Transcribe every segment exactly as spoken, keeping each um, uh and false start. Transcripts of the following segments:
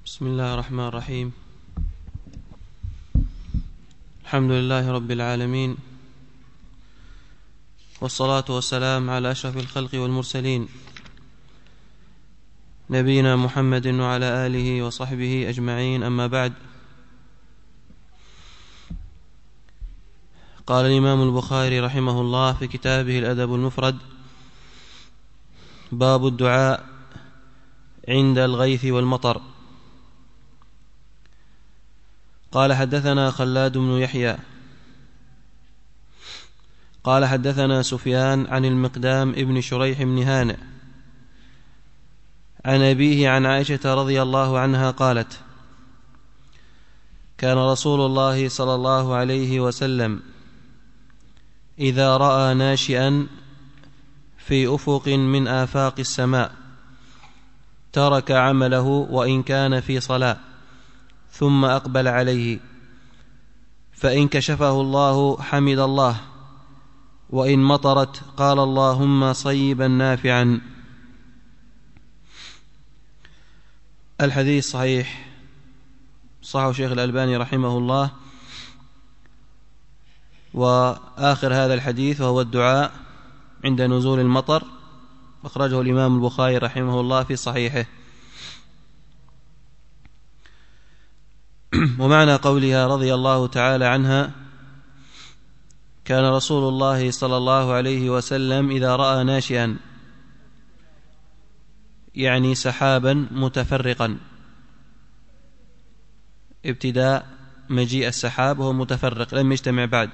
بسم الله الرحمن الرحيم. الحمد لله رب العالمين، والصلاة والسلام على أشرف الخلق والمرسلين، نبينا محمد وعلى آله وصحبه أجمعين، أما بعد. قال الإمام البخاري رحمه الله في كتابه الأدب المفرد: باب الدعاء عند الغيث والمطر. قال حدثنا خلاد بن يحيى قال حدثنا سفيان عن المقدام ابن شريح بن هانئ عن أبيه عن عائشة رضي الله عنها قالت: كان رسول الله صلى الله عليه وسلم إذا رأى ناشئا في أفق من آفاق السماء ترك عمله وإن كان في صلاة ثم أقبل عليه، فإن كشفه الله حمد الله، وإن مطرت قال اللهم صيبا نافعا. الحديث صحيح، صححه الشيخ الألباني رحمه الله. وآخر هذا الحديث وهو الدعاء عند نزول المطر، أخرجه الإمام البخاري رحمه الله في صحيحه. ومعنى قولها رضي الله تعالى عنها: كان رسول الله صلى الله عليه وسلم إذا رأى ناشئا، يعني سحابا متفرقا، ابتداء مجيء السحاب وهو متفرق لم يجتمع بعد،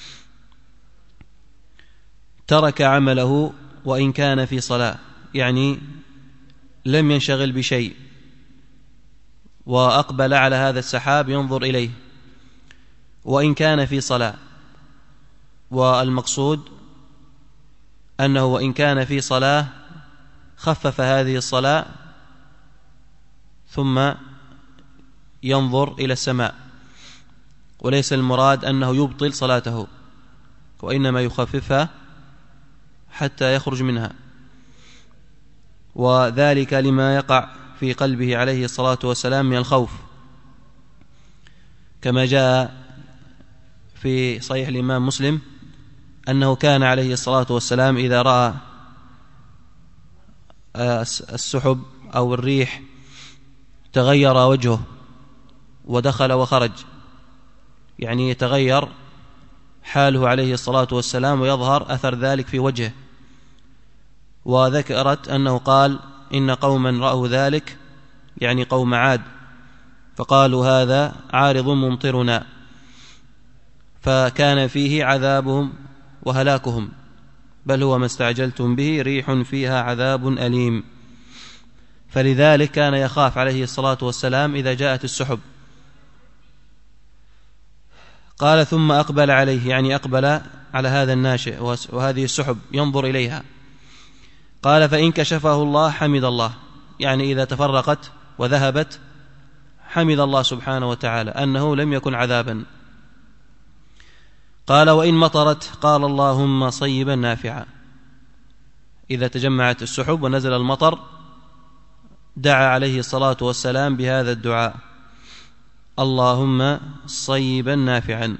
ترك عمله وإن كان في صلاة، يعني لم ينشغل بشيء، وأقبل على هذا السحاب ينظر إليه وإن كان في صلاة. والمقصود أنه وإن كان في صلاة خفف هذه الصلاة ثم ينظر إلى السماء، وليس المراد أنه يبطل صلاته، وإنما يخففها حتى يخرج منها، وذلك لما يقع في قلبه عليه الصلاة والسلام من الخوف، كما جاء في صحيح الإمام مسلم أنه كان عليه الصلاة والسلام إذا رأى السحب أو الريح تغير وجهه ودخل وخرج، يعني يتغير حاله عليه الصلاة والسلام ويظهر أثر ذلك في وجهه. وذكرت أنه قال: إن قوما رأوا ذلك، يعني قوم عاد، فقالوا هذا عارض ممطرنا، فكان فيه عذابهم وهلاكهم، بل هو ما استعجلتم به ريح فيها عذاب أليم. فلذلك كان يخاف عليه الصلاة والسلام إذا جاءت السحب. قال: ثم أقبل عليه، يعني أقبل على هذا الناشئ وهذه السحب ينظر إليها. قال: فإن كشفه الله حمد الله، يعني إذا تفرقت وذهبت حمد الله سبحانه وتعالى أنه لم يكن عذابا. قال: وإن مطرت قال اللهم صيبا نافعا، إذا تجمعت السحب ونزل المطر دعا عليه الصلاة والسلام بهذا الدعاء: اللهم صيبا نافعا.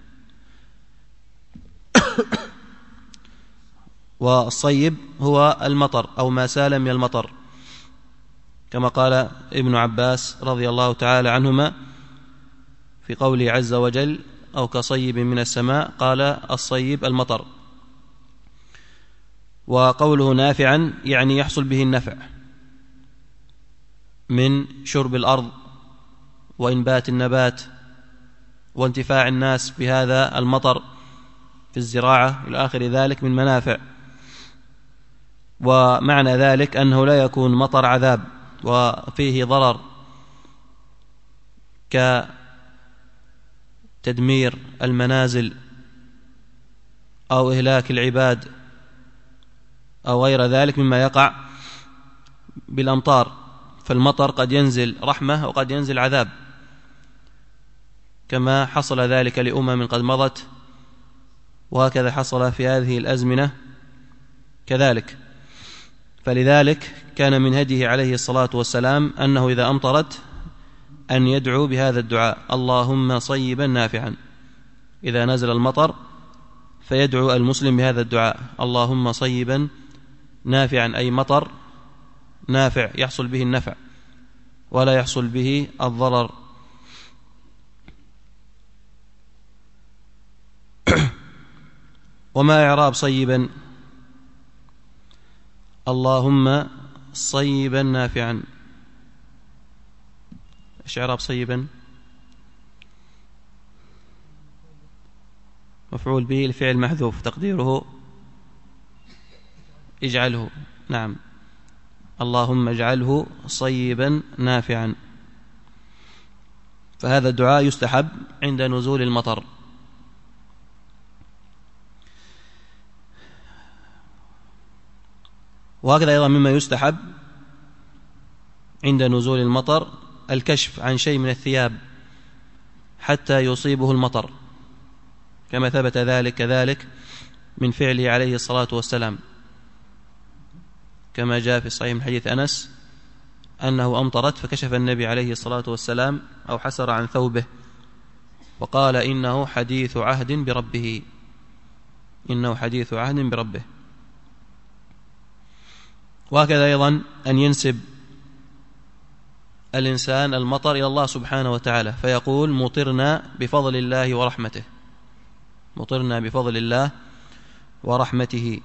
والصيب هو المطر أو ما سال من المطر، كما قال ابن عباس رضي الله تعالى عنهما في قوله عز وجل: أو كصيب من السماء، قال الصيب المطر. وقوله نافعا يعني يحصل به النفع من شرب الأرض وإنبات النبات وانتفاع الناس بهذا المطر في الزراعة إلى آخر ذلك من منافع. ومعنى ذلك أنه لا يكون مطر عذاب وفيه ضرر كتدمير المنازل أو إهلاك العباد أو غير ذلك مما يقع بالأمطار. فالمطر قد ينزل رحمة وقد ينزل عذاب، كما حصل ذلك لأمم قد مضت، وهكذا حصل في هذه الأزمنة كذلك. فلذلك كان من هديه عليه الصلاة والسلام أنه إذا أمطرت أن يدعو بهذا الدعاء: اللهم صيبا نافعا. إذا نزل المطر فيدعو المسلم بهذا الدعاء: اللهم صيبا نافعا، أي مطر نافع يحصل به النفع ولا يحصل به الضرر. وما إعراب صيبا؟ اللهم صيبا نافعا، إيش إعراب صيبا؟ مفعول به الفعل محذوف، تقديره اجعله. نعم، اللهم اجعله صيبا نافعا. فهذا الدعاء يستحب عند نزول المطر. وهكذا أيضا مما يستحب عند نزول المطر الكشف عن شيء من الثياب حتى يصيبه المطر، كما ثبت ذلك كذلك من فعله عليه الصلاة والسلام، كما جاء في صحيح من حديث أنس أنه أمطرت فكشف النبي عليه الصلاة والسلام أو حسر عن ثوبه وقال: إنه حديث عهد بربه، إنه حديث عهد بربه. وهكذا أيضا أن ينسب الإنسان المطر إلى الله سبحانه وتعالى فيقول: مطرنا بفضل الله ورحمته، مطرنا بفضل الله ورحمته.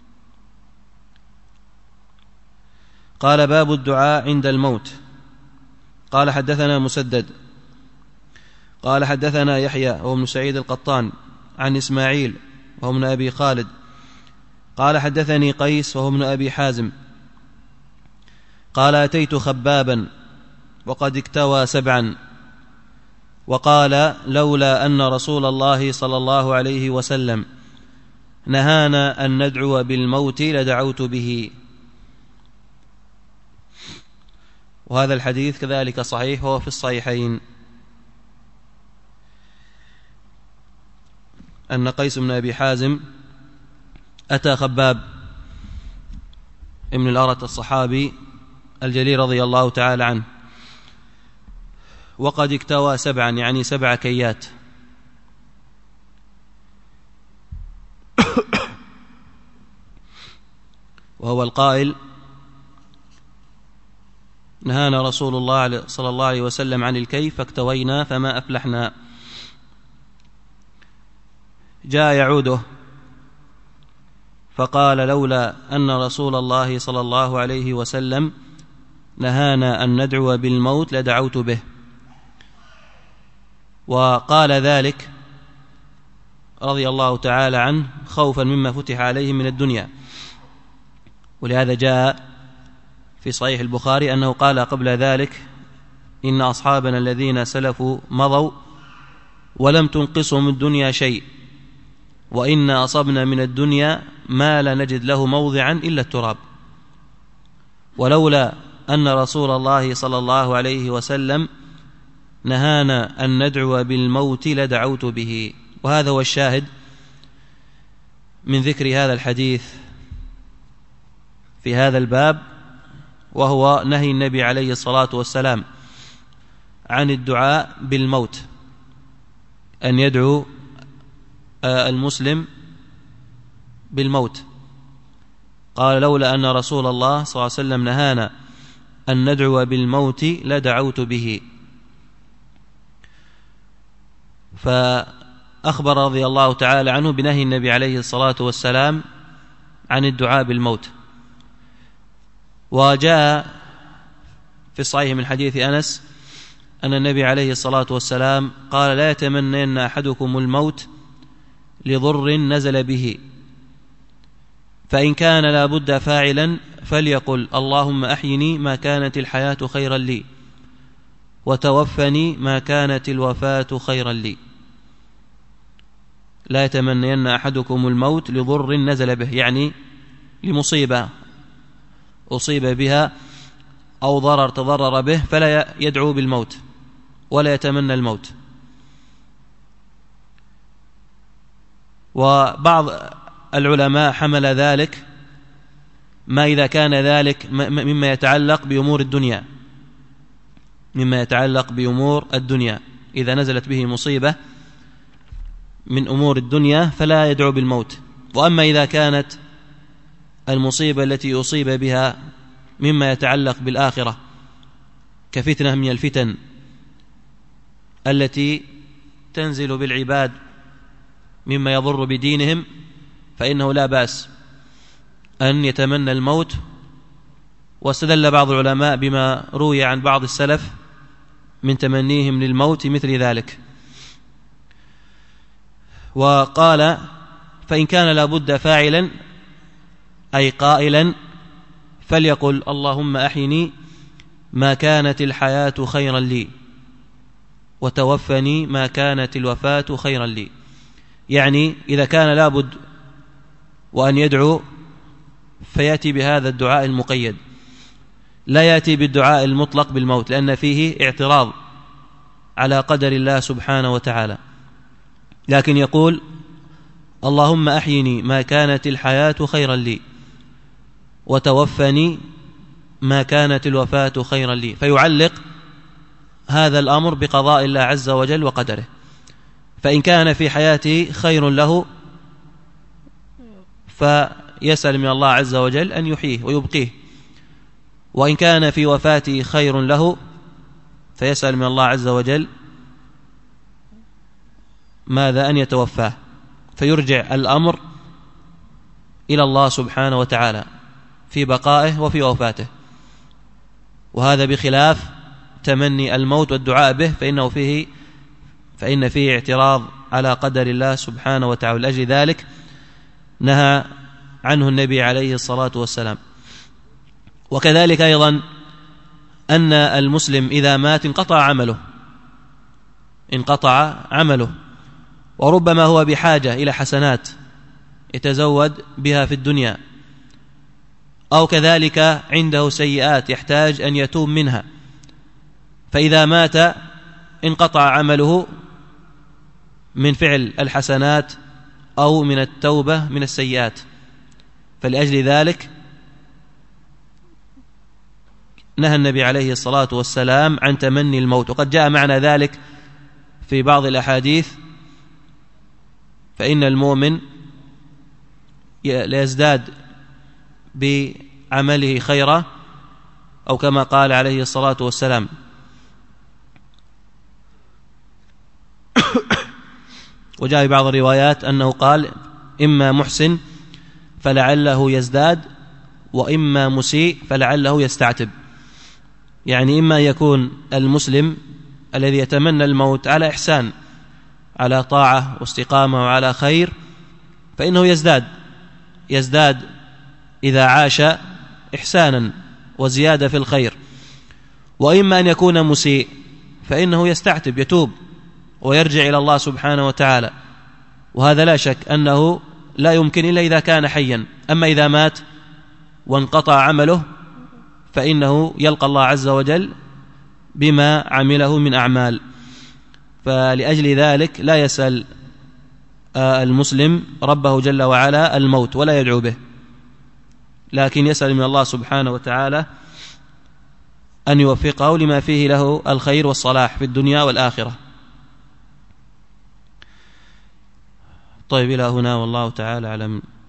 قال: باب الدعاء عند الموت. قال: حدثنا مسدد قال: حدثنا يحيى وهو ابن سعيد القطان عن إسماعيل وهو ابن أبي خالد قال: حدثني قيس وهو ابن أبي حازم قال: أتيت خبابا وقد اكتوى سبعا، وقال: لولا أن رسول الله صلى الله عليه وسلم نهانا أن ندعو بالموت لدعوت به. وهذا الحديث كذلك صحيح، وهو في الصحيحين، أن قيس بن أبي حازم أتى خباب ابن الأرت الصحابي الجليل رضي الله تعالى عنه وقد اكتوى سبعا، يعني سبع كيات، وهو القائل: نهانا رسول الله صلى الله عليه وسلم عن الكي فاكتوينا فما أفلحنا. جاء يعوده فقال: لولا أن رسول الله صلى الله عليه وسلم نهانا أن ندعو بالموت لدعوت به. وقال ذلك رضي الله تعالى عنه خوفا مما فتح عليه من الدنيا. ولهذا جاء في صحيح البخاري أنه قال قبل ذلك: إن أصحابنا الذين سلفوا مضوا ولم تنقصهم الدنيا شيء، وإنا أصبنا من الدنيا ما لا نجد له موضعا إلا التراب، ولولا أن رسول الله صلى الله عليه وسلم نهانا أن ندعو بالموت لدعوت به. وهذا هو الشاهد من ذكر هذا الحديث في هذا الباب، وهو نهي النبي عليه الصلاة والسلام عن الدعاء بالموت، أن يدعو المسلم بالموت. قال: لولا أن رسول الله صلى الله عليه وسلم نهانا أن ندعو بالموت لدعوت به. فأخبر رضي الله تعالى عنه بنهي النبي عليه الصلاة والسلام عن الدعاء بالموت. وجاء في الصحيح من حديث أنس أن النبي عليه الصلاة والسلام قال: لا يتمنين أحدكم الموت لضر نزل به، فإن كان لا بد فاعلا فليقل: اللهم أحيني ما كانت الحياة خيرا لي، وتوفني ما كانت الوفاة خيرا لي. لا يتمنين أحدكم الموت لضر نزل به، يعني لمصيبة أصيب بها أو ضرر تضرر به، فلا يدعو بالموت ولا يتمنى الموت. وبعض العلماء حمل ذلك ما إذا كان ذلك مما يتعلق بأمور الدنيا، مما يتعلق بأمور الدنيا. إذا نزلت به مصيبة من أمور الدنيا فلا يدعو بالموت. وأما إذا كانت المصيبة التي أصيب بها مما يتعلق بالآخرة كفتنة من الفتن التي تنزل بالعباد مما يضر بدينهم، فإنه لا بأس أن يتمنى الموت. واستدل بعض العلماء بما روي عن بعض السلف من تمنيهم للموت مثل ذلك، وقال: فإن كان لابد فاعلا أي قائلا فليقل: اللهم أحيني ما كانت الحياة خيرا لي، وتوفني ما كانت الوفاة خيرا لي. يعني إذا كان لابد وأن يدعو فيأتي بهذا الدعاء المقيد، لا يأتي بالدعاء المطلق بالموت، لأن فيه اعتراض على قدر الله سبحانه وتعالى، لكن يقول: اللهم أحيني ما كانت الحياة خيرا لي، وتوفني ما كانت الوفاة خيرا لي، فيعلق هذا الأمر بقضاء الله عز وجل وقدره. فإن كان في حياته خير له فيسأل من الله عز وجل أن يحييه ويبقيه، وإن كان في وفاته خير له فيسأل من الله عز وجل ماذا؟ أن يتوفاه، فيرجع الأمر إلى الله سبحانه وتعالى في بقائه وفي وفاته. وهذا بخلاف تمني الموت والدعاء به، فإنه فيه فإن فيه اعتراض على قدر الله سبحانه وتعالى. لأجل ذلك نهى عنه النبي عليه الصلاة والسلام. وكذلك أيضا أن المسلم إذا مات انقطع عمله انقطع عمله وربما هو بحاجة إلى حسنات يتزود بها في الدنيا، أو كذلك عنده سيئات يحتاج أن يتوب منها، فإذا مات انقطع عمله من فعل الحسنات أو من التوبة من السيئات. فلأجل ذلك نهى النبي عليه الصلاة والسلام عن تمني الموت، وقد جاء معنى ذلك في بعض الأحاديث: فإن المؤمن ليزداد بعمله خيرا، أو كما قال عليه الصلاة والسلام. وجاء في بعض الروايات أنه قال: إما محسن فلعله يزداد، وإما مسيء فلعله يستعتب. يعني إما يكون المسلم الذي يتمنى الموت على إحسان، على طاعة واستقامة وعلى خير، فإنه يزداد يزداد إذا عاش إحسانا وزيادة في الخير، وإما أن يكون مسيء فإنه يستعتب يتوب ويرجع إلى الله سبحانه وتعالى، وهذا لا شك أنه لا يمكن إلا إذا كان حيا. أما إذا مات وانقطع عمله فإنه يلقى الله عز وجل بما عمله من أعمال. فلأجل ذلك لا يسأل المسلم ربه جل وعلا الموت ولا يدعو به، لكن يسأل من الله سبحانه وتعالى أن يوفقه لما فيه له الخير والصلاح في الدنيا والآخرة. طيب، إلى هنا والله تعالى أعلم.